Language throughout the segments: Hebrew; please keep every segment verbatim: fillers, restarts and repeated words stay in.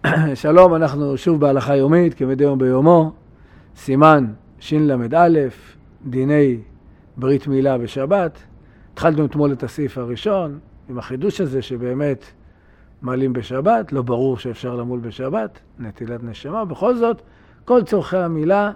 שלום, אנחנו שוב בהלכה יומית, כמדי יום ביומו, סימן של"מ א', דיני ברית מילה בשבת. התחלנו אתמול את הסעיף הראשון, עם החידוש הזה שבאמת מעלים בשבת, לא ברור שאפשר למול בשבת, נטילת נשמה. בכל זאת, כל צורכי המילה,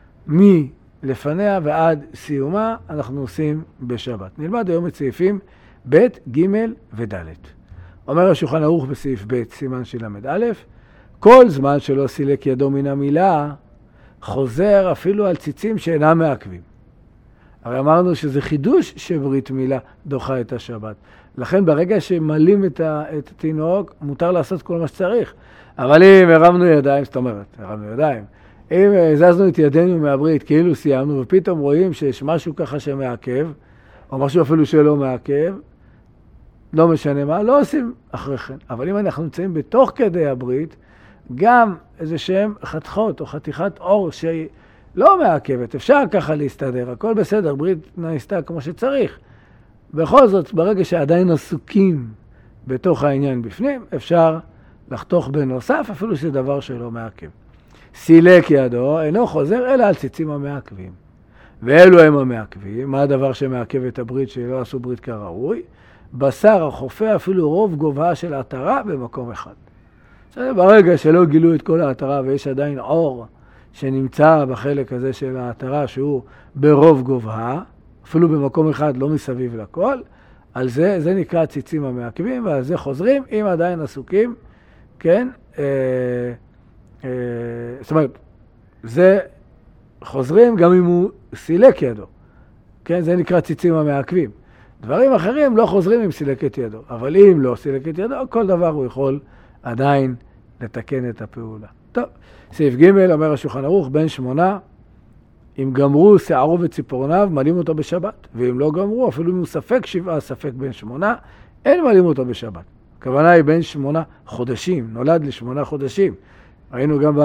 מלפניה ועד סיומה, אנחנו עושים בשבת. נלמד היום את סעיפים ב', ג' וד'. אומר השולחן ערוך בסעיף ב', סימן של"מ א', כל זמן שלא סילק ידו מן המילה, חוזר אפילו על ציצים שאינם מעכבים. הרי אמרנו שזה חידוש שברית מילה דוחה את השבת. לכן ברגע שמלים את התינוק, מותר לעשות כל מה שצריך. אבל אם הרמנו ידיים, זאת אומרת, הרמנו ידיים, אם הזזנו את ידינו מהברית, כאילו סיימנו, ופתאום רואים שיש משהו ככה שמעכב, או משהו אפילו שלא מעכב, לא משנה מה, לא עושים אחרי כן. אבל אם אנחנו נמצאים בתוך כדי הברית, גם איזה שהם חתכות או חתיכת אור שהיא לא מעכבת, אפשר ככה להסתדר, הכל בסדר, ברית נעשתה כמו שצריך. בכל זאת, ברגע שעדיין עסוקים בתוך העניין בפנים, אפשר לחתוך בנוסף, אפילו שזה דבר שלא מעכב. סילק ידו, אינו חוזר אלא על ציצים המעכבים. ואלו הם המעכבים, מה הדבר שמעכב את הברית שלא עשו ברית כראוי? בשר החופה אפילו רוב גובהה של עטרה במקום אחד. ברגע שלא גילו את כל העטרה ויש עדיין אור שנמצא בחלק הזה של העטרה שהוא ברוב גובהה, אפילו במקום אחד לא מסביב לכל, על זה, זה נקרא ציצים המעכבים, ועל זה חוזרים אם עדיין עסוקים, כן? אה, אה, זאת אומרת, זה חוזרים גם אם הוא סילק ידו, כן? זה נקרא ציצים המעכבים. דברים אחרים לא חוזרים אם סילק את ידו, אבל אם לא סילק את ידו, כל דבר הוא יכול עדיין לתקן את הפעולה. טוב, סעיף ג' אומר השולחן ערוך, בן שמונה, אם גמרו שערו וציפורניו, מלים אותו בשבת, ואם לא גמרו, אפילו אם הוא ספק שבעה, ספק בן שמונה, אין מלים אותו בשבת. הכוונה היא בן שמונה חודשים, נולד לשמונה חודשים. ראינו גם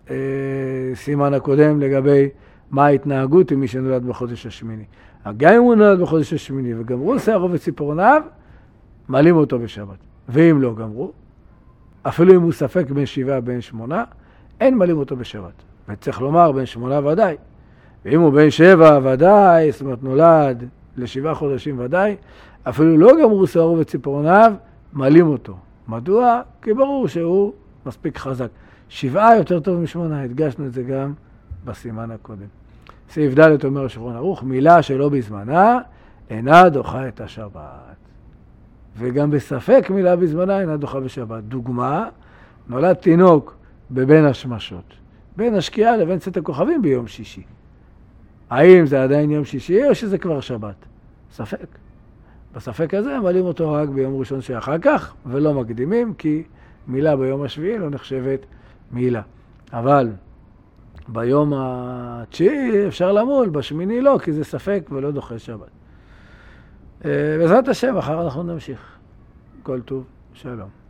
בסימן הקודם לגבי מה ההתנהגות עם מי שנולד בחודש השמיני. גם אם הוא נולד בחודש השמיני וגמרו שערו וציפורניו, מלים אותו בשבת. ואם לא גמרו, אפילו אם הוא ספק בין שבעה בין שמונה, אין מלים אותו בשבת. וצריך לומר בין שמונה ודאי. ואם הוא בין שבע ודאי, זאת אומרת נולד לשבעה חודשים ודאי, אפילו לא גמרו שערו וציפורניו, מלים אותו. מדוע? כי ברור שהוא מספיק חזק. שבעה יותר טוב משמונה, הדגשנו את זה גם בסימן הקודם. סעיף ד' אומר השולחן ערוך, מילה שלא בזמנה אינה דוחה את השבת. וגם בספק מילה בזמנה אינה דוחה בשבת. דוגמה, נולד תינוק בבין השמשות, בין השקיעה לבין צאת הכוכבים ביום שישי. האם זה עדיין יום שישי או שזה כבר שבת? ספק. בספק הזה מעלים אותו רק ביום ראשון שאחר כך, ולא מקדימים, כי מילה ביום השביעי לא נחשבת מילה. אבל ביום התשיעי אפשר למול, בשמיני לא, כי זה ספק ולא דוחה שבת. בעזרת השם, אחר אנחנו נמשיך. כל טוב, שלום.